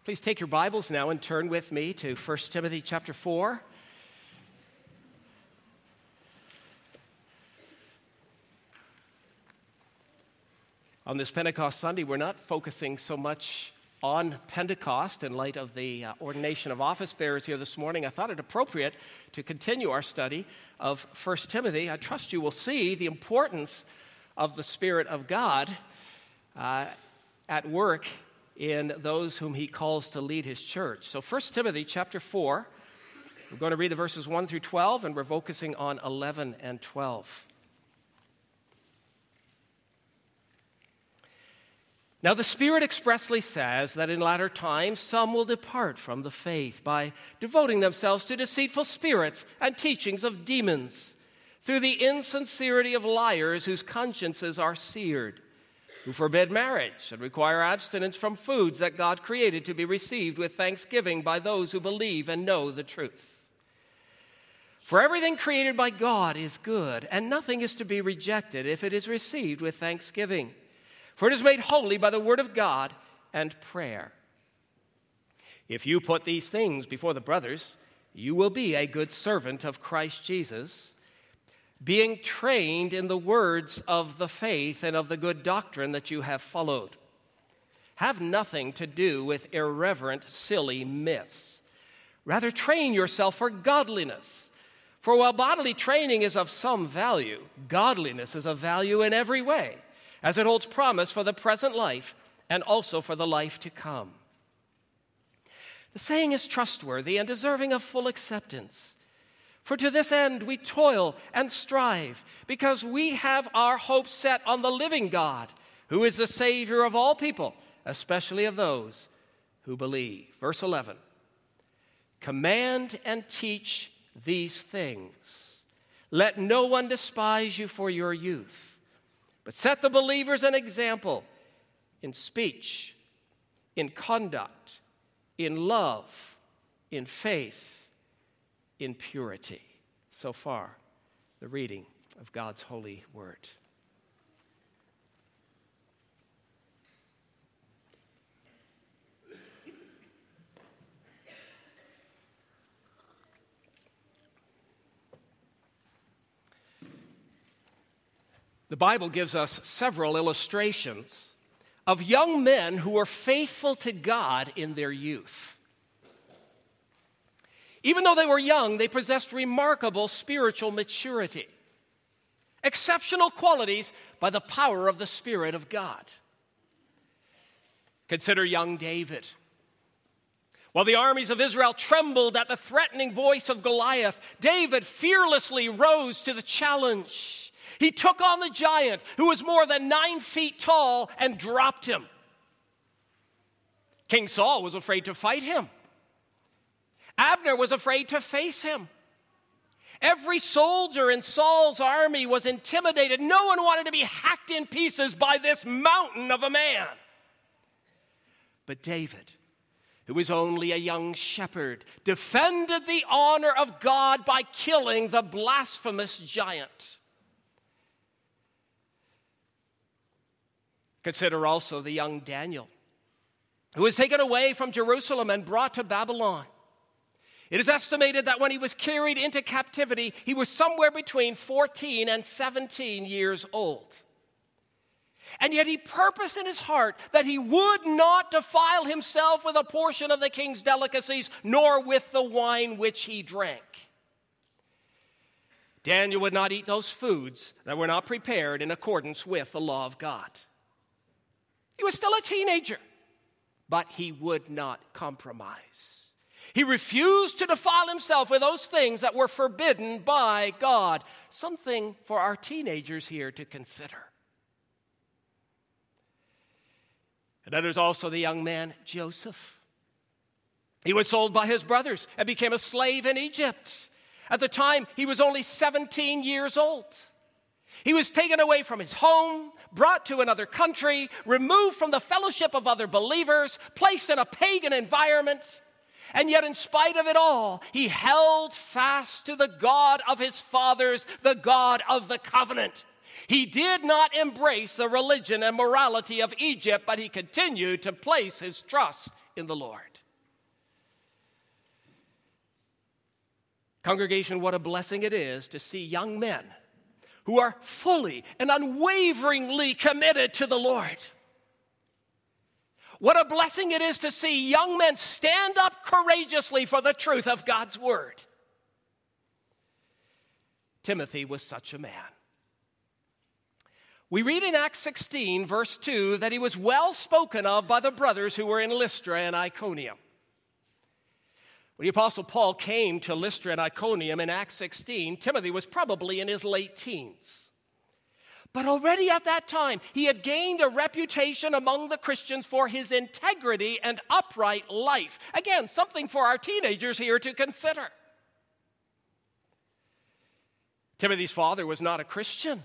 Please take your Bibles now and turn with me to 1 Timothy chapter 4. On this Pentecost Sunday, we're not focusing so much on Pentecost in light of the ordination of office bearers here this morning. I thought it appropriate to continue our study of 1 Timothy. I trust you will see the importance of the Spirit of God at work in those whom he calls to lead his church. So 1 Timothy chapter 4, we're going to read the verses 1 through 12, and we're focusing on 11 and 12. Now the Spirit expressly says that in latter times some will depart from the faith by devoting themselves to deceitful spirits and teachings of demons, through the insincerity of liars whose consciences are seared, who forbid marriage and require abstinence from foods that God created to be received with thanksgiving by those who believe and know the truth. For everything created by God is good, and nothing is to be rejected if it is received with thanksgiving. For it is made holy by the word of God and prayer. If you put these things before the brothers, you will be a good servant of Christ Jesus, being trained in the words of the faith and of the good doctrine that you have followed. Have nothing to do with irreverent, silly myths. Rather, train yourself for godliness. For while bodily training is of some value, godliness is of value in every way, as it holds promise for the present life and also for the life to come. The saying is trustworthy and deserving of full acceptance. For to this end we toil and strive, because we have our hope set on the living God, who is the Savior of all people, especially of those who believe. Verse 11, command and teach these things. Let no one despise you for your youth, but set the believers an example in speech, in conduct, in love, in faith, in purity. So far, the reading of God's holy word. The Bible gives us several illustrations of young men who were faithful to God in their youth. Even though they were young, they possessed remarkable spiritual maturity, exceptional qualities by the power of the Spirit of God. Consider young David. While the armies of Israel trembled at the threatening voice of Goliath, David fearlessly rose to the challenge. He took on the giant, who was more than 9 feet tall, and dropped him. King Saul was afraid to fight him. Abner was afraid to face him. Every soldier in Saul's army was intimidated. No one wanted to be hacked in pieces by this mountain of a man. But David, who was only a young shepherd, defended the honor of God by killing the blasphemous giant. Consider also the young Daniel, who was taken away from Jerusalem and brought to Babylon. It is estimated that when he was carried into captivity, he was somewhere between 14 and 17 years old. And yet he purposed in his heart that he would not defile himself with a portion of the king's delicacies, nor with the wine which he drank. Daniel would not eat those foods that were not prepared in accordance with the law of God. He was still a teenager, but he would not compromise. He refused to defile himself with those things that were forbidden by God. Something for our teenagers here to consider. And then there's also the young man Joseph. He was sold by his brothers and became a slave in Egypt. At the time, he was only 17 years old. He was taken away from his home, brought to another country, removed from the fellowship of other believers, placed in a pagan environment. And yet, in spite of it all, he held fast to the God of his fathers, the God of the covenant. He did not embrace the religion and morality of Egypt, but he continued to place his trust in the Lord. Congregation, what a blessing it is to see young men who are fully and unwaveringly committed to the Lord. What a blessing it is to see young men stand up courageously for the truth of God's word. Timothy was such a man. We read in Acts 16, verse 2, that he was well spoken of by the brothers who were in Lystra and Iconium. When the Apostle Paul came to Lystra and Iconium in Acts 16, Timothy was probably in his late teens. But already at that time, he had gained a reputation among the Christians for his integrity and upright life. Again, something for our teenagers here to consider. Timothy's father was not a Christian.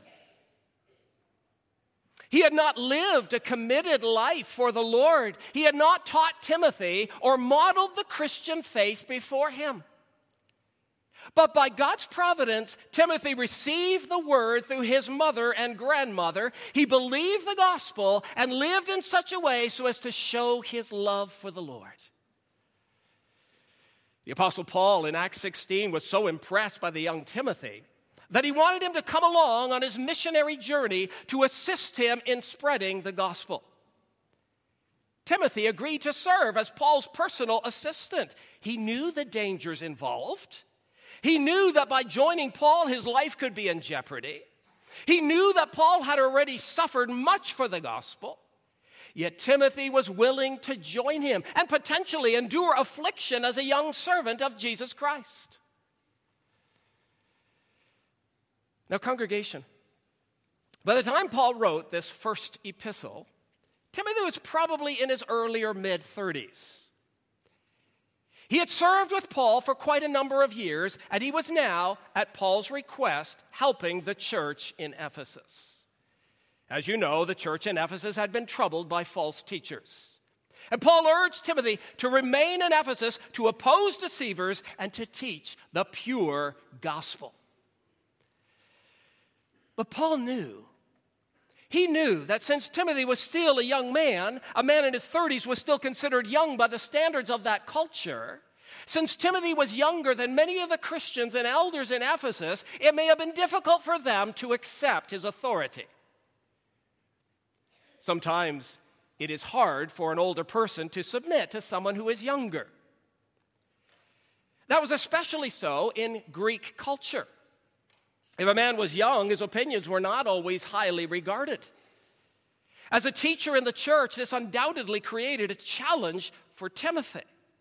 He had not lived a committed life for the Lord. He had not taught Timothy or modeled the Christian faith before him. But by God's providence, Timothy received the word through his mother and grandmother. He believed the gospel and lived in such a way so as to show his love for the Lord. The Apostle Paul in Acts 16 was so impressed by the young Timothy that he wanted him to come along on his missionary journey to assist him in spreading the gospel. Timothy agreed to serve as Paul's personal assistant. He knew the dangers involved. He knew that by joining Paul, his life could be in jeopardy. He knew that Paul had already suffered much for the gospel. Yet Timothy was willing to join him and potentially endure affliction as a young servant of Jesus Christ. Now, congregation, by the time Paul wrote this first epistle, Timothy was probably in his earlier mid-30s. He had served with Paul for quite a number of years, and he was now, at Paul's request, helping the church in Ephesus. As you know, the church in Ephesus had been troubled by false teachers. And Paul urged Timothy to remain in Ephesus, to oppose deceivers, and to teach the pure gospel. But Paul knew. He knew that since Timothy was still a young man, a man in his 30s was still considered young by the standards of that culture. Since Timothy was younger than many of the Christians and elders in Ephesus, it may have been difficult for them to accept his authority. Sometimes it is hard for an older person to submit to someone who is younger. That was especially so in Greek culture. If a man was young, his opinions were not always highly regarded. As a teacher in the church, this undoubtedly created a challenge for Timothy.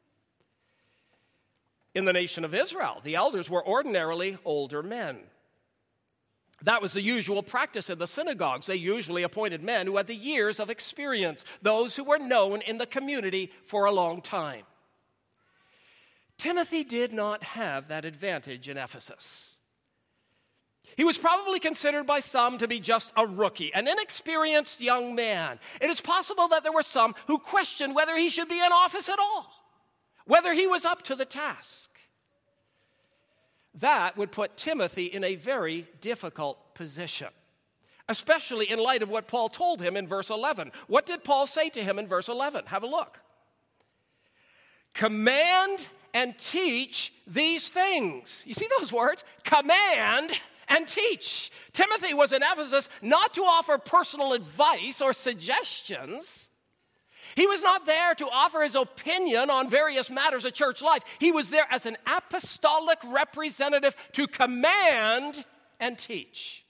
In the nation of Israel, the elders were ordinarily older men. That was the usual practice in the synagogues. They usually appointed men who had the years of experience, those who were known in the community for a long time. Timothy did not have that advantage in Ephesus. He was probably considered by some to be just a rookie, an inexperienced young man. It is possible that there were some who questioned whether he should be in office at all, whether he was up to the task. That would put Timothy in a very difficult position, especially in light of what Paul told him in verse 11. What did Paul say to him in verse 11? Have a look. Command and teach these things. You see those words? Command and teach. Timothy was in Ephesus not to offer personal advice or suggestions. He was not there to offer his opinion on various matters of church life. He was there as an apostolic representative to command and teach.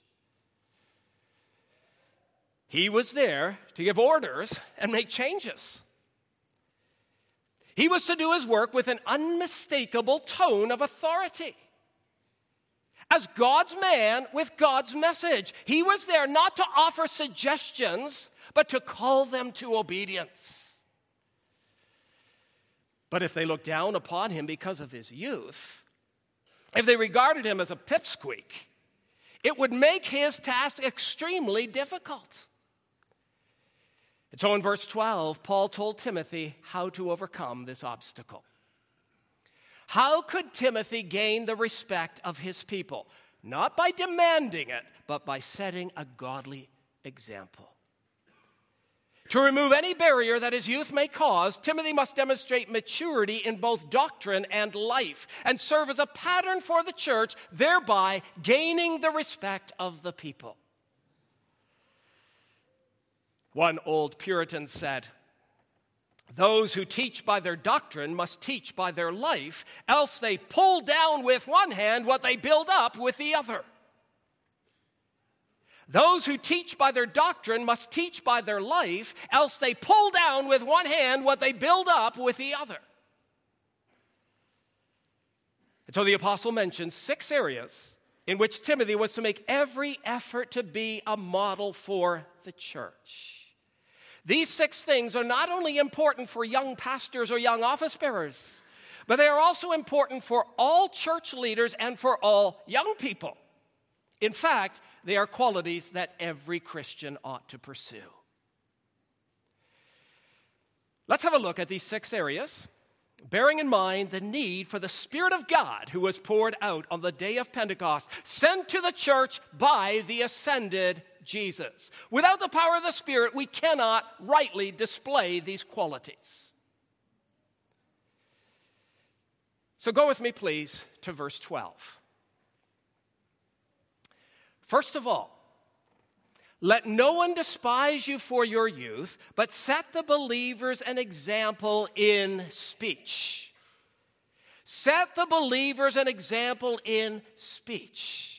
He was there to give orders and make changes. He was to do his work with an unmistakable tone of authority. As God's man with God's message, he was there not to offer suggestions, but to call them to obedience. But if they looked down upon him because of his youth, if they regarded him as a pipsqueak, it would make his task extremely difficult. And so in verse 12, Paul told Timothy how to overcome this obstacle. How could Timothy gain the respect of his people? Not by demanding it, but by setting a godly example. To remove any barrier that his youth may cause, Timothy must demonstrate maturity in both doctrine and life and serve as a pattern for the church, thereby gaining the respect of the people. One old Puritan said, "Those who teach by their doctrine must teach by their life, else they pull down with one hand what they build up with the other." Those who teach by their doctrine must teach by their life, else they pull down with one hand what they build up with the other. And so the apostle mentions 6 areas in which Timothy was to make every effort to be a model for the church. These 6 things are not only important for young pastors or young office bearers, but they are also important for all church leaders and for all young people. In fact, they are qualities that every Christian ought to pursue. Let's have a look at these 6 areas, bearing in mind the need for the Spirit of God who was poured out on the day of Pentecost, sent to the church by the ascended Jesus. Without the power of the Spirit, we cannot rightly display these qualities. So go with me, please, to verse 12. First of all, let no one despise you for your youth, but set the believers an example in speech. Set the believers an example in speech.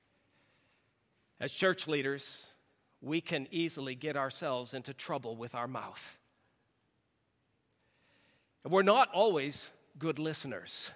As church leaders, we can easily get ourselves into trouble with our mouth. And we're not always good listeners.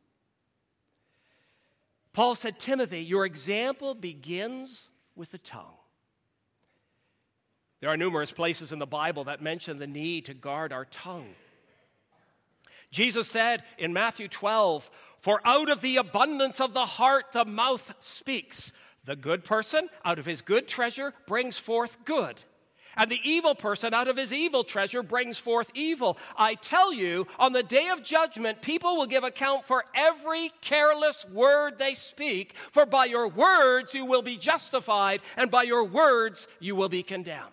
Paul said, Timothy, your example begins with the tongue. There are numerous places in the Bible that mention the need to guard our tongue. Jesus said in Matthew 12, "For out of the abundance of the heart the mouth speaks. The good person out of his good treasure brings forth good, and the evil person out of his evil treasure brings forth evil. I tell you, on the day of judgment, people will give account for every careless word they speak, for by your words you will be justified, and by your words you will be condemned."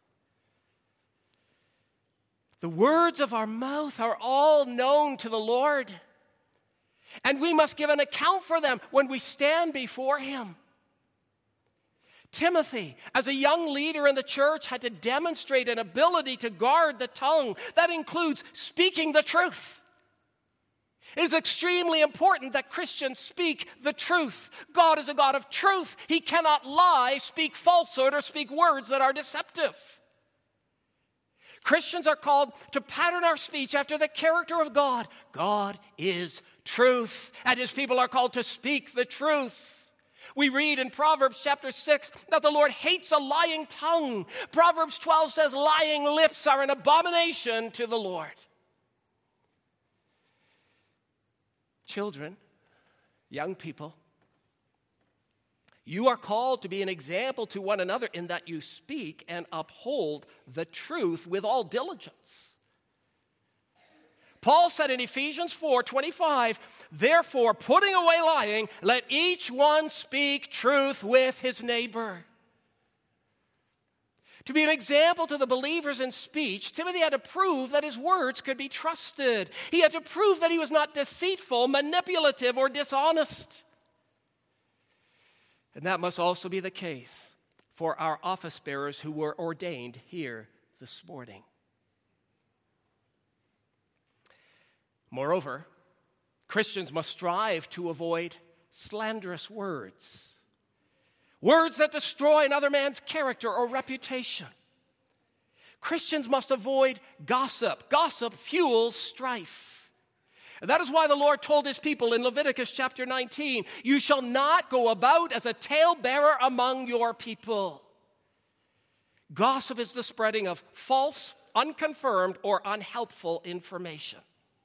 The words of our mouth are all known to the Lord, and we must give an account for them when we stand before him. Timothy, as a young leader in the church, had to demonstrate an ability to guard the tongue. That includes speaking the truth. It is extremely important that Christians speak the truth. God is a God of truth. He cannot lie, speak falsehood, or speak words that are deceptive. Christians are called to pattern our speech after the character of God. God is truth, and his people are called to speak the truth. We read in Proverbs chapter 6 that the Lord hates a lying tongue. Proverbs 12 says lying lips are an abomination to the Lord. Children, young people, you are called to be an example to one another in that you speak and uphold the truth with all diligence. Paul said in Ephesians 4:25, "Therefore, putting away lying, let each one speak truth with his neighbor." To be an example to the believers in speech, Timothy had to prove that his words could be trusted. He had to prove that he was not deceitful, manipulative, or dishonest. And that must also be the case for our office bearers who were ordained here this morning. Moreover, Christians must strive to avoid slanderous words, words that destroy another man's character or reputation. Christians must avoid gossip. Gossip fuels strife. And that is why the Lord told his people in Leviticus chapter 19, "You shall not go about as a talebearer among your people." Gossip is the spreading of false, unconfirmed, or unhelpful information.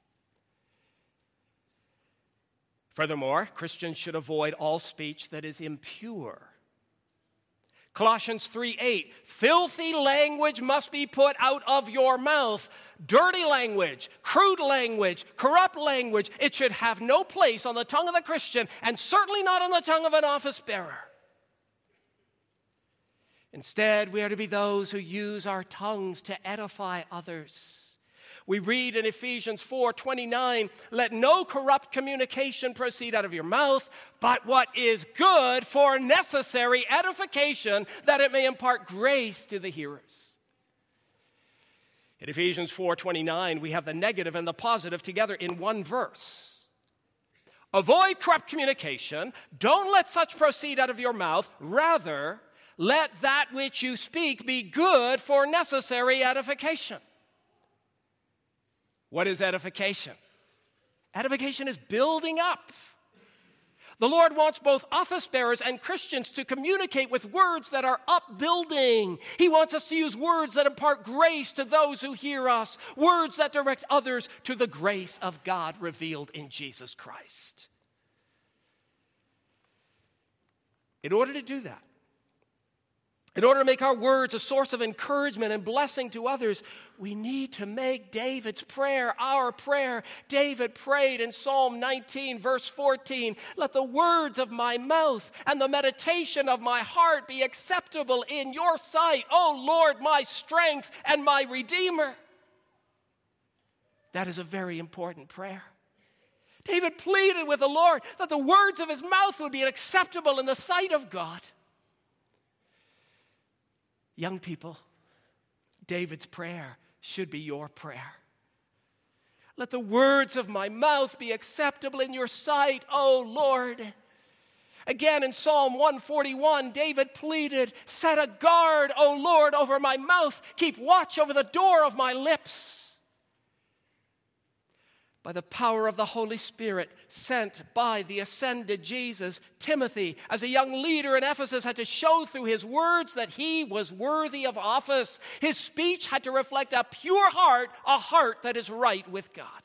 Furthermore, Christians should avoid all speech that is impure. Colossians 3:8, "Filthy language must be put out of your mouth." Dirty language, crude language, corrupt language, it should have no place on the tongue of the Christian, and certainly not on the tongue of an office bearer. Instead, we are to be those who use our tongues to edify others. We read in Ephesians 4:29, "Let no corrupt communication proceed out of your mouth, but what is good for necessary edification, that it may impart grace to the hearers." In Ephesians 4:29, we have the negative and the positive together in one verse. Avoid corrupt communication. Don't let such proceed out of your mouth. Rather, let that which you speak be good for necessary edification. What is edification? Edification is building up. The Lord wants both office bearers and Christians to communicate with words that are upbuilding. He wants us to use words that impart grace to those who hear us, words that direct others to the grace of God revealed in Jesus Christ. In order to do that, in order to make our words a source of encouragement and blessing to others, we need to make David's prayer our prayer. David prayed in Psalm 19, verse 14, "Let the words of my mouth and the meditation of my heart be acceptable in your sight, O Lord, my strength and my Redeemer." That is a very important prayer. David pleaded with the Lord that the words of his mouth would be acceptable in the sight of God. Young people, David's prayer should be your prayer. "Let the words of my mouth be acceptable in your sight, O Lord." Again in Psalm 141, David pleaded, "Set a guard, O Lord, over my mouth. Keep watch over the door of my lips." By the power of the Holy Spirit sent by the ascended Jesus, Timothy, as a young leader in Ephesus, had to show through his words that he was worthy of office. His speech had to reflect a pure heart, a heart that is right with God.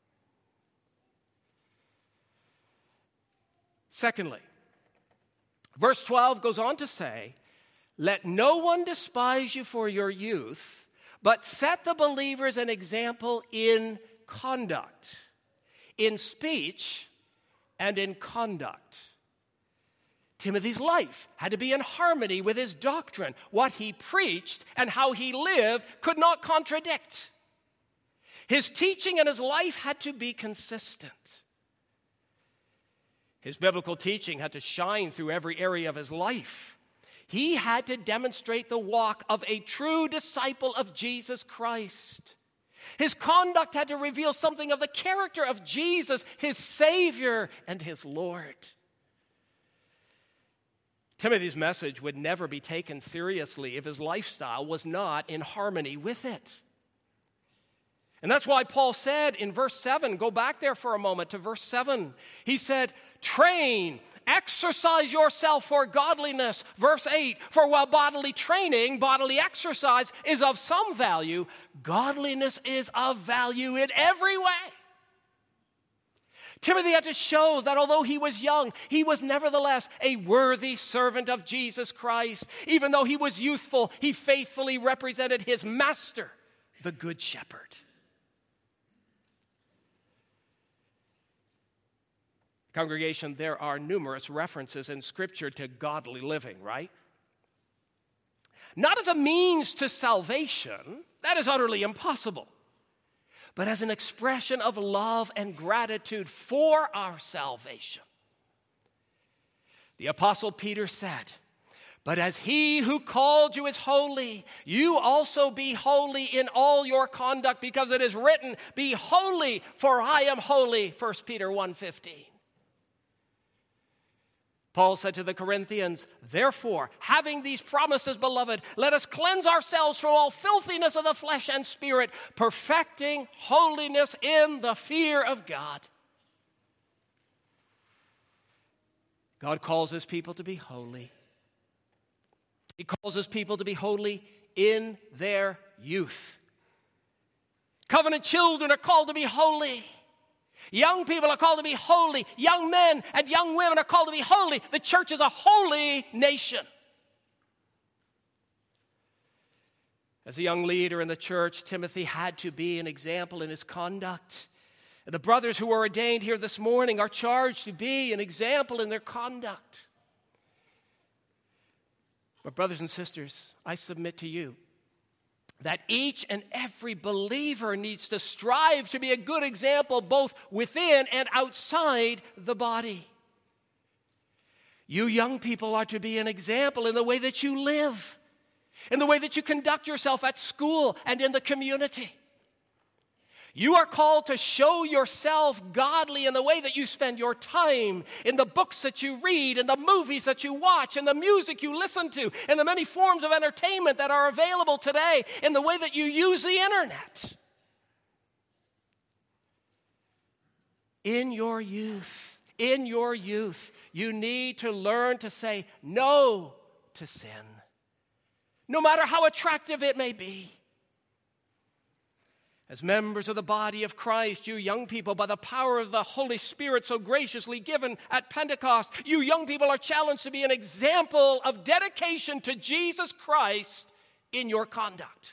Secondly, verse 12 goes on to say, "Let no one despise you for your youth, but set the believers an example in conduct, in speech, and in conduct." Timothy's life had to be in harmony with his doctrine. What he preached and how he lived could not contradict. His teaching and his life had to be consistent. His biblical teaching had to shine through every area of his life. He had to demonstrate the walk of a true disciple of Jesus Christ. His conduct had to reveal something of the character of Jesus, his Savior and his Lord. Timothy's message would never be taken seriously if his lifestyle was not in harmony with it. And that's why Paul said in verse 7, go back there for a moment to verse 7. He said, "Train, exercise yourself for godliness." Verse 8, "For while bodily training, bodily exercise is of some value, godliness is of value in every way." Timothy had to show that although he was young, he was nevertheless a worthy servant of Jesus Christ. Even though he was youthful, he faithfully represented his master, the Good Shepherd. Congregation, there are numerous references in Scripture to godly living, right? Not as a means to salvation, that is utterly impossible, but as an expression of love and gratitude for our salvation. The Apostle Peter said, "But as he who called you is holy, you also be holy in all your conduct, because it is written, 'Be holy, for I am holy,'" 1 Peter 1:15. Paul said to the Corinthians, "Therefore, having these promises, beloved, let us cleanse ourselves from all filthiness of the flesh and spirit, perfecting holiness in the fear of God." God calls his people to be holy. He calls his people to be holy in their youth. Covenant children are called to be holy. Young people are called to be holy. Young men and young women are called to be holy. The church is a holy nation. As a young leader in the church, Timothy had to be an example in his conduct. And the brothers who are ordained here this morning are charged to be an example in their conduct. But brothers and sisters, I submit to you that each and every believer needs to strive to be a good example both within and outside the body. You young people are to be an example in the way that you live, in the way that you conduct yourself at school and in the community. You are called to show yourself godly in the way that you spend your time, in the books that you read, in the movies that you watch, in the music you listen to, in the many forms of entertainment that are available today, in the way that you use the internet. In your youth, you need to learn to say no to sin, no matter how attractive it may be. As members of the body of Christ, you young people, by the power of the Holy Spirit so graciously given at Pentecost, you young people are challenged to be an example of dedication to Jesus Christ in your conduct.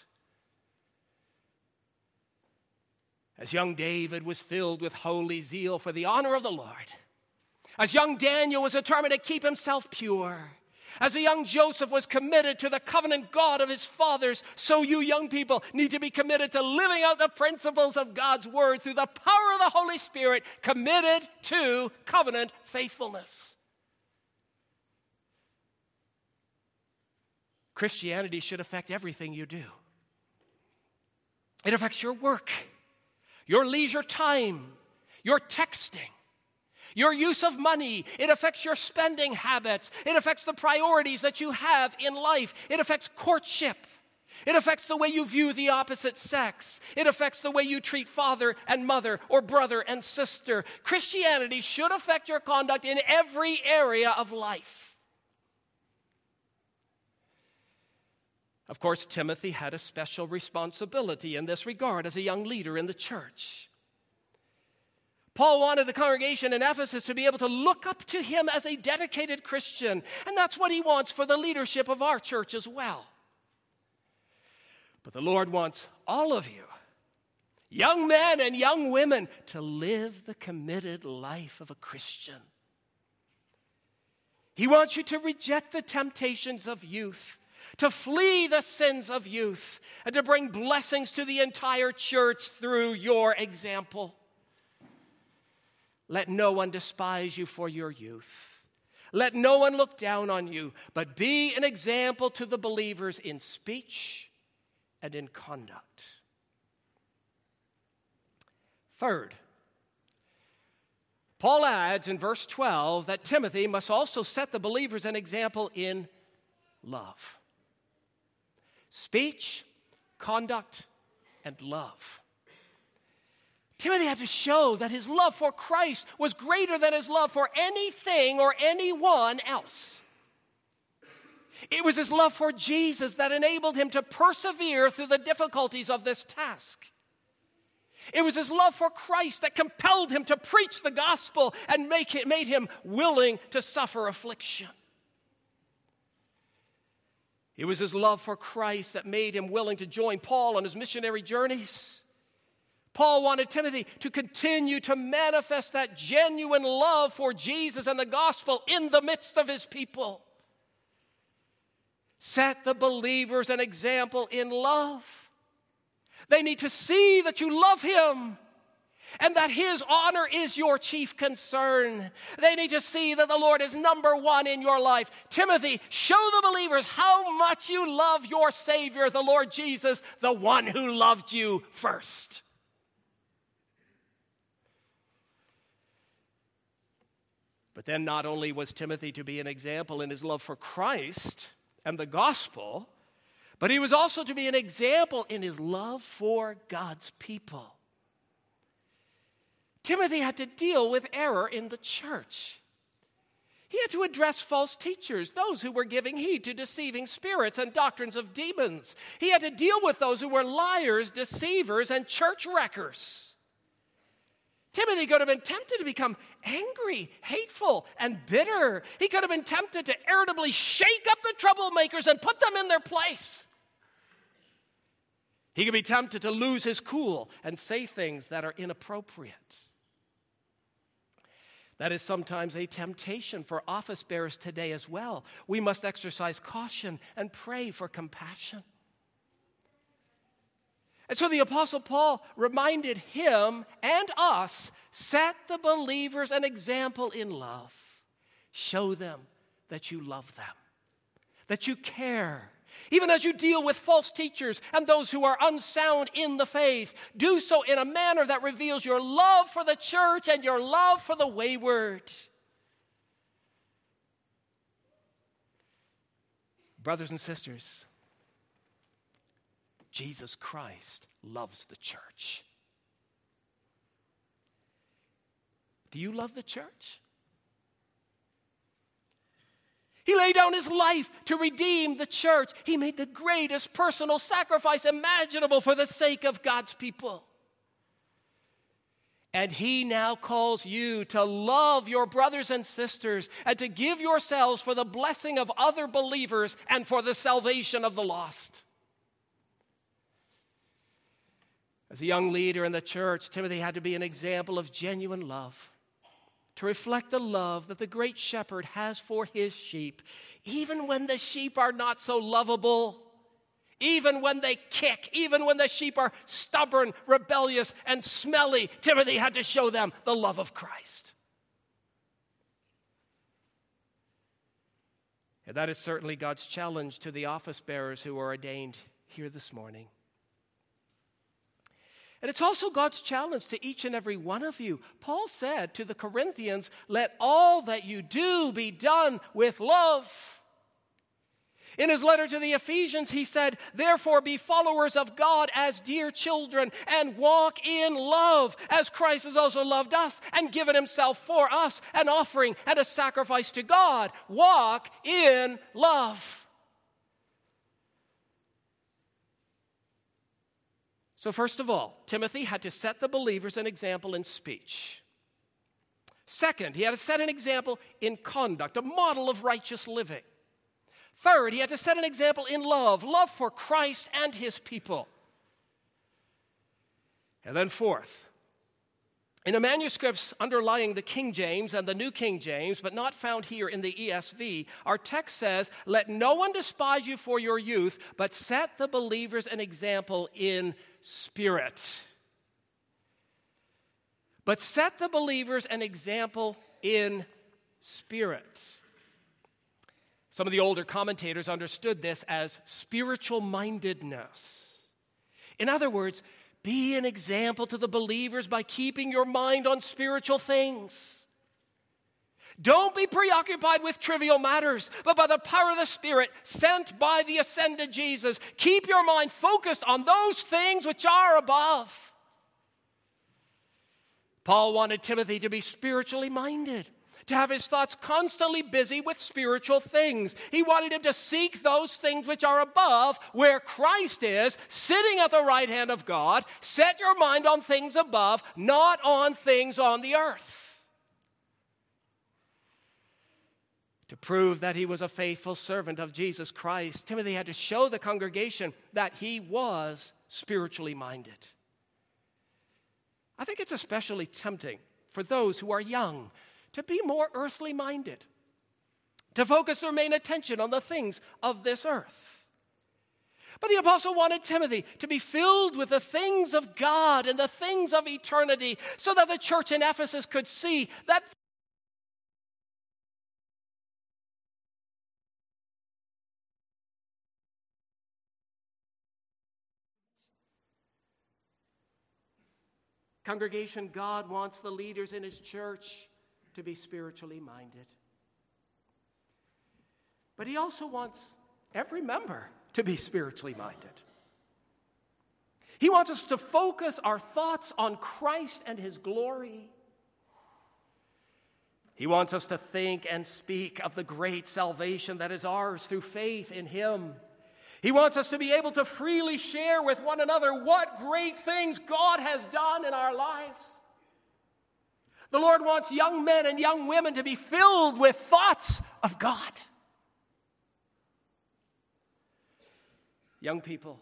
As young David was filled with holy zeal for the honor of the Lord, as young Daniel was determined to keep himself pure, as a young Joseph was committed to the covenant God of his fathers, so you young people need to be committed to living out the principles of God's word through the power of the Holy Spirit, committed to covenant faithfulness. Christianity should affect everything you do. It affects your work, your leisure time, your texting, your use of money. It affects your spending habits. It affects the priorities that you have in life. It affects courtship. It affects the way you view the opposite sex. It affects the way you treat father and mother or brother and sister. Christianity should affect your conduct in every area of life. Of course, Timothy had a special responsibility in this regard as a young leader in the church. Paul wanted the congregation in Ephesus to be able to look up to him as a dedicated Christian, and that's what he wants for the leadership of our church as well. But the Lord wants all of you, young men and young women, to live the committed life of a Christian. He wants you to reject the temptations of youth, to flee the sins of youth, and to bring blessings to the entire church through your example. Let no one despise you for your youth. Let no one look down on you, but be an example to the believers in speech and in conduct. Third, Paul adds in verse 12 that Timothy must also set the believers an example in love. Speech, conduct, and love. Timothy had to show that his love for Christ was greater than his love for anything or anyone else. It was his love for Jesus that enabled him to persevere through the difficulties of this task. It was his love for Christ that compelled him to preach the gospel and made him willing to suffer affliction. It was his love for Christ that made him willing to join Paul on his missionary journeys. Paul wanted Timothy to continue to manifest that genuine love for Jesus and the gospel in the midst of his people. Set the believers an example in love. They need to see that you love him and that his honor is your chief concern. They need to see that the Lord is number one in your life. Timothy, show the believers how much you love your Savior, the Lord Jesus, the one who loved you first. But then not only was Timothy to be an example in his love for Christ and the gospel, but he was also to be an example in his love for God's people. Timothy had to deal with error in the church. He had to address false teachers, those who were giving heed to deceiving spirits and doctrines of demons. He had to deal with those who were liars, deceivers, and church wreckers. Timothy could have been tempted to become angry, hateful, and bitter. He could have been tempted to irritably shake up the troublemakers and put them in their place. He could be tempted to lose his cool and say things that are inappropriate. That is sometimes a temptation for office bearers today as well. We must exercise caution and pray for compassion. And so the Apostle Paul reminded him and us, set the believers an example in love. Show them that you love them, that you care. Even as you deal with false teachers and those who are unsound in the faith, do so in a manner that reveals your love for the church and your love for the wayward. Brothers and sisters, Jesus Christ loves the church. Do you love the church? He laid down his life to redeem the church. He made the greatest personal sacrifice imaginable for the sake of God's people. And he now calls you to love your brothers and sisters and to give yourselves for the blessing of other believers and for the salvation of the lost. As a young leader in the church, Timothy had to be an example of genuine love, to reflect the love that the great shepherd has for his sheep, even when the sheep are not so lovable, even when they kick, even when the sheep are stubborn, rebellious, and smelly. Timothy had to show them the love of Christ. And that is certainly God's challenge to the office bearers who are ordained here this morning. And it's also God's challenge to each and every one of you. Paul said to the Corinthians, let all that you do be done with love. In his letter to the Ephesians, he said, therefore be followers of God as dear children and walk in love as Christ has also loved us and given himself for us, an offering and a sacrifice to God. Walk in love. So first of all, Timothy had to set the believers an example in speech. Second, he had to set an example in conduct, a model of righteous living. Third, he had to set an example in love for Christ and his people. And then fourth, in the manuscripts underlying the King James and the New King James, but not found here in the ESV, our text says, let no one despise you for your youth, but set the believers an example in spirit. But set the believers an example in spirit. Some of the older commentators understood this as spiritual mindedness. In other words, be an example to the believers by keeping your mind on spiritual things. Don't be preoccupied with trivial matters, but by the power of the Spirit sent by the ascended Jesus, keep your mind focused on those things which are above. Paul wanted Timothy to be spiritually minded, to have his thoughts constantly busy with spiritual things. He wanted him to seek those things which are above, where Christ is, sitting at the right hand of God. Set your mind on things above, not on things on the earth. To prove that he was a faithful servant of Jesus Christ, Timothy had to show the congregation that he was spiritually minded. I think it's especially tempting for those who are young to be more earthly minded, to focus their main attention on the things of this earth. But the apostle wanted Timothy to be filled with the things of God and the things of eternity, so that the church in Ephesus could see that congregation, God wants the leaders in his church to be spiritually minded. But he also wants every member to be spiritually minded. He wants us to focus our thoughts on Christ and his glory. He wants us to think and speak of the great salvation that is ours through faith in him. He wants us to be able to freely share with one another what great things God has done in our lives. The Lord wants young men and young women to be filled with thoughts of God. Young people,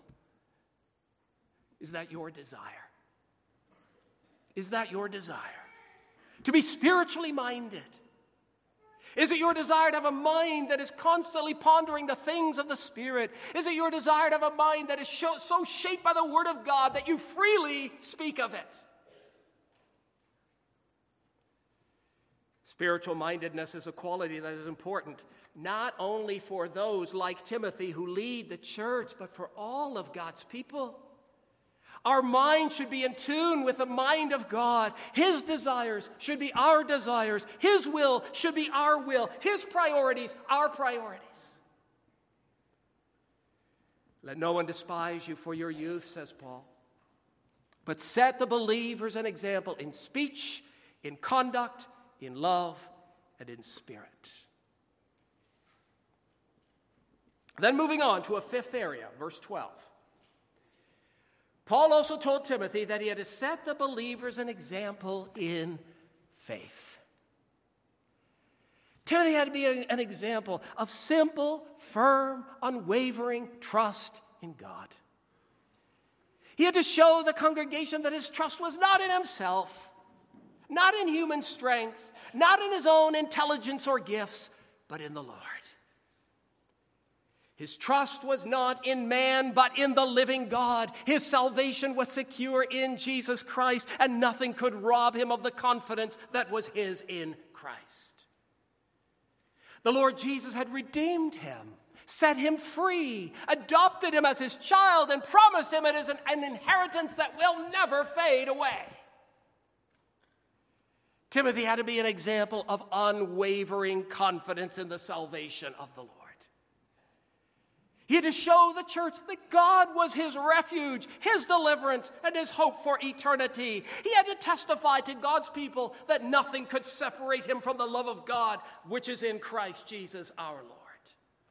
is that your desire? Is that your desire? to be spiritually minded? Is it your desire to have a mind that is constantly pondering the things of the Spirit? Is it your desire to have a mind that is so shaped by the Word of God that you freely speak of it? Spiritual mindedness is a quality that is important not only for those like Timothy who lead the church, but for all of God's people. Our mind should be in tune with the mind of God. His desires should be our desires. His will should be our will. His priorities, our priorities. Let no one despise you for your youth, says Paul, but set the believers an example in speech, in conduct, in love, and in spirit. Then moving on to a fifth area, verse 12. Paul also told Timothy that he had to set the believers an example in faith. Timothy had to be an example of simple, firm, unwavering trust in God. He had to show the congregation that his trust was not in himself, not in human strength, not in his own intelligence or gifts, but in the Lord. His trust was not in man, but in the living God. His salvation was secure in Jesus Christ, and nothing could rob him of the confidence that was his in Christ. The Lord Jesus had redeemed him, set him free, adopted him as his child, and promised him it is an inheritance that will never fade away. Timothy had to be an example of unwavering confidence in the salvation of the Lord. He had to show the church that God was his refuge, his deliverance, and his hope for eternity. He had to testify to God's people that nothing could separate him from the love of God, which is in Christ Jesus our Lord.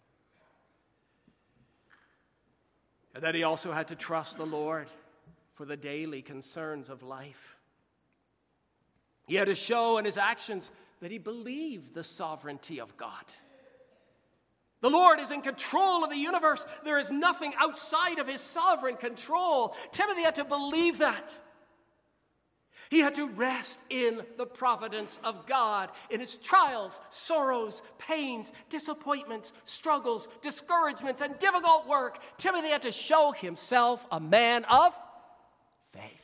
And then he also had to trust the Lord for the daily concerns of life. He had to show in his actions that he believed the sovereignty of God. The Lord is in control of the universe. There is nothing outside of his sovereign control. Timothy had to believe that. He had to rest in the providence of God in his trials, sorrows, pains, disappointments, struggles, discouragements, and difficult work. Timothy had to show himself a man of faith.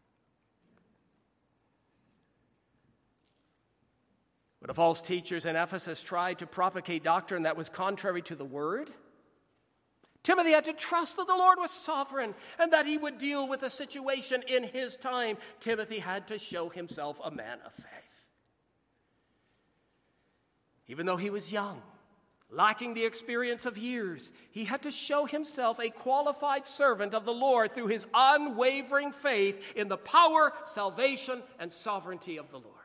But the false teachers in Ephesus tried to propagate doctrine that was contrary to the word. Timothy had to trust that the Lord was sovereign and that he would deal with the situation in his time. Timothy had to show himself a man of faith. Even though he was young, lacking the experience of years, he had to show himself a qualified servant of the Lord through his unwavering faith in the power, salvation, and sovereignty of the Lord.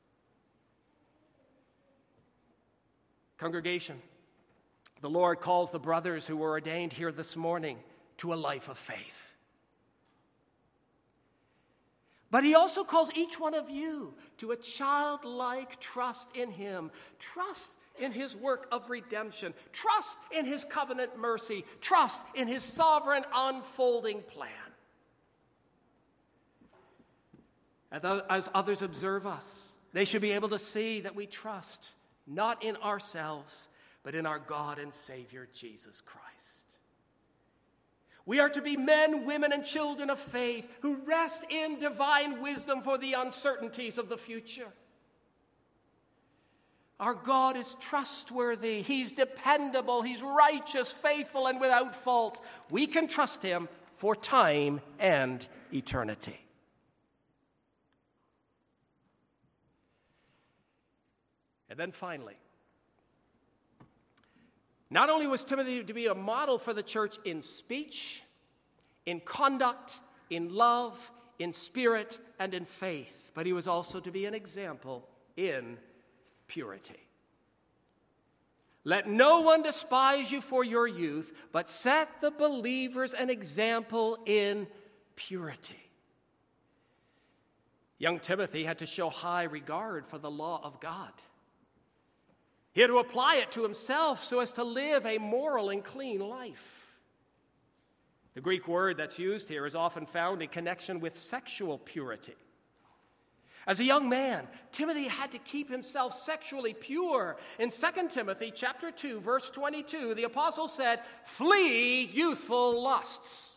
Congregation, the Lord calls the brothers who were ordained here this morning to a life of faith. But he also calls each one of you to a childlike trust in him, trust in his work of redemption, trust in his covenant mercy, trust in his sovereign unfolding plan. As others observe us, they should be able to see that we trust not in ourselves, but in our God and Savior, Jesus Christ. We are to be men, women, and children of faith who rest in divine wisdom for the uncertainties of the future. Our God is trustworthy. He's dependable. He's righteous, faithful, and without fault. We can trust him for time and eternity. And then finally, not only was Timothy to be a model for the church in speech, in conduct, in love, in spirit, and in faith, but he was also to be an example in purity. Let no one despise you for your youth, but set the believers an example in purity. Young Timothy had to show high regard for the law of God. He had to apply it to himself so as to live a moral and clean life. The Greek word that's used here is often found in connection with sexual purity. As a young man, Timothy had to keep himself sexually pure. In 2 Timothy chapter 2, verse 22, the apostle said, "Flee youthful lusts."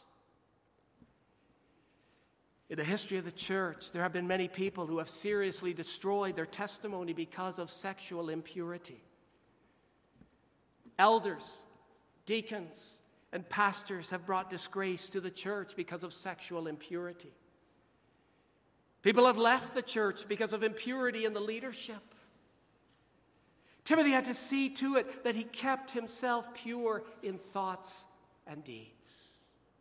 In the history of the church, there have been many people who have seriously destroyed their testimony because of sexual impurity. Elders, deacons, and pastors have brought disgrace to the church because of sexual impurity. People have left the church because of impurity in the leadership. Timothy had to see to it that he kept himself pure in thoughts and deeds.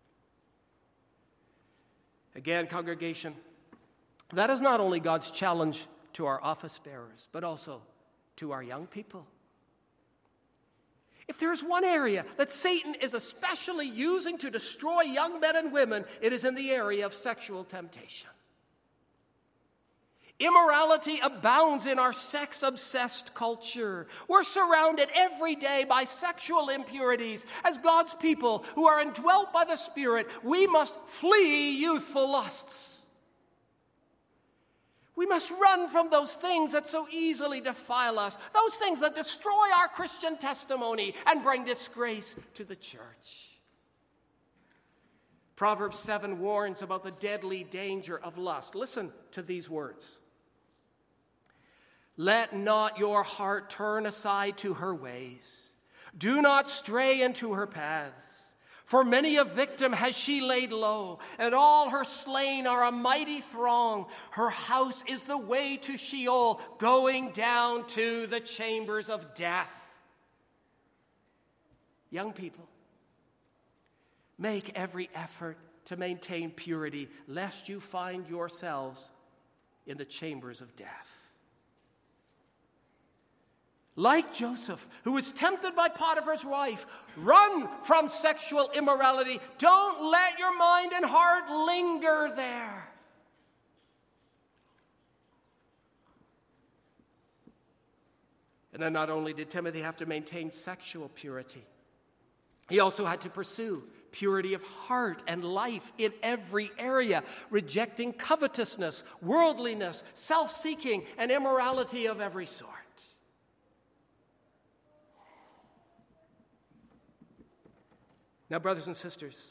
Again, congregation, that is not only God's challenge to our office bearers, but also to our young people. If there is one area that Satan is especially using to destroy young men and women, it is in the area of sexual temptation. Immorality abounds in our sex-obsessed culture. We're surrounded every day by sexual impurities. As God's people who are indwelt by the Spirit, we must flee youthful lusts. We must run from those things that so easily defile us, those things that destroy our Christian testimony and bring disgrace to the church. Proverbs 7 warns about the deadly danger of lust. Listen to these words. "Let not your heart turn aside to her ways. Do not stray into her paths. For many a victim has she laid low, and all her slain are a mighty throng. Her house is the way to Sheol, going down to the chambers of death." Young people, make every effort to maintain purity, lest you find yourselves in the chambers of death. Like Joseph, who was tempted by Potiphar's wife, run from sexual immorality. Don't let your mind and heart linger there. And then not only did Timothy have to maintain sexual purity, he also had to pursue purity of heart and life in every area, rejecting covetousness, worldliness, self-seeking, and immorality of every sort. Now, brothers and sisters,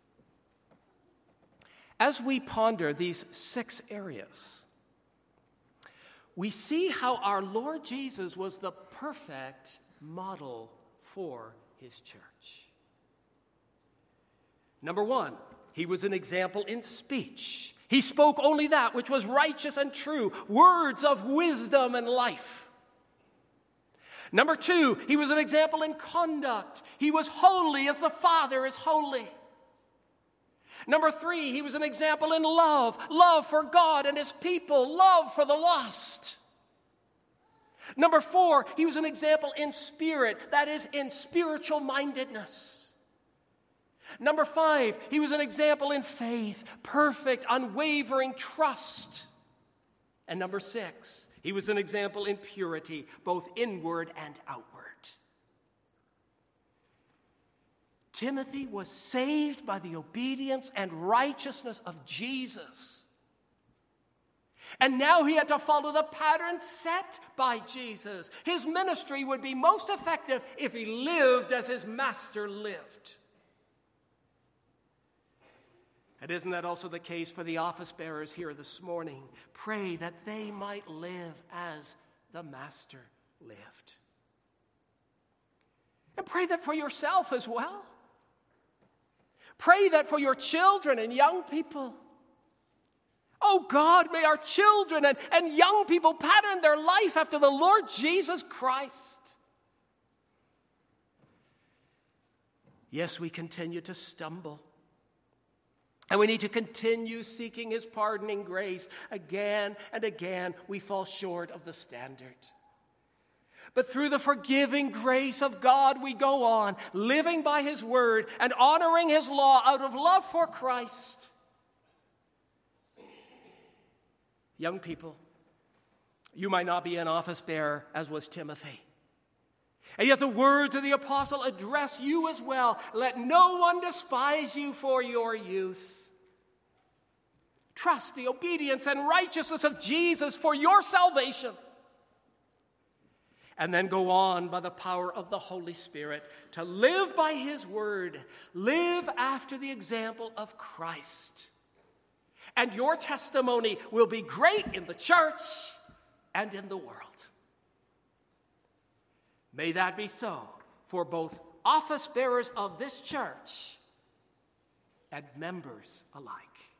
as we ponder these 6 areas, we see how our Lord Jesus was the perfect model for his church. Number 1, he was an example in speech. He spoke only that which was righteous and true, words of wisdom and life. Number 2, he was an example in conduct. He was holy as the Father is holy. Number 3, he was an example in love. Love for God and his people. Love for the lost. Number 4, he was an example in spirit. That is, in spiritual mindedness. Number 5, he was an example in faith. Perfect, unwavering trust. And number 6, he was an example in purity, both inward and outward. Timothy was saved by the obedience and righteousness of Jesus. And now he had to follow the pattern set by Jesus. His ministry would be most effective if he lived as his master lived. And isn't that also the case for the office bearers here this morning? Pray that they might live as the Master lived. And pray that for yourself as well. Pray that for your children and young people. Oh God, may our children and young people pattern their life after the Lord Jesus Christ. Yes, we continue to stumble. And we need to continue seeking his pardoning grace. Again and again, we fall short of the standard. But through the forgiving grace of God, we go on, living by his word and honoring his law out of love for Christ. Young people, you might not be an office bearer as was Timothy. And yet the words of the apostle address you as well. Let no one despise you for your youth. Trust the obedience and righteousness of Jesus for your salvation. And then go on by the power of the Holy Spirit to live by his word. Live after the example of Christ. And your testimony will be great in the church and in the world. May that be so for both office bearers of this church and members alike.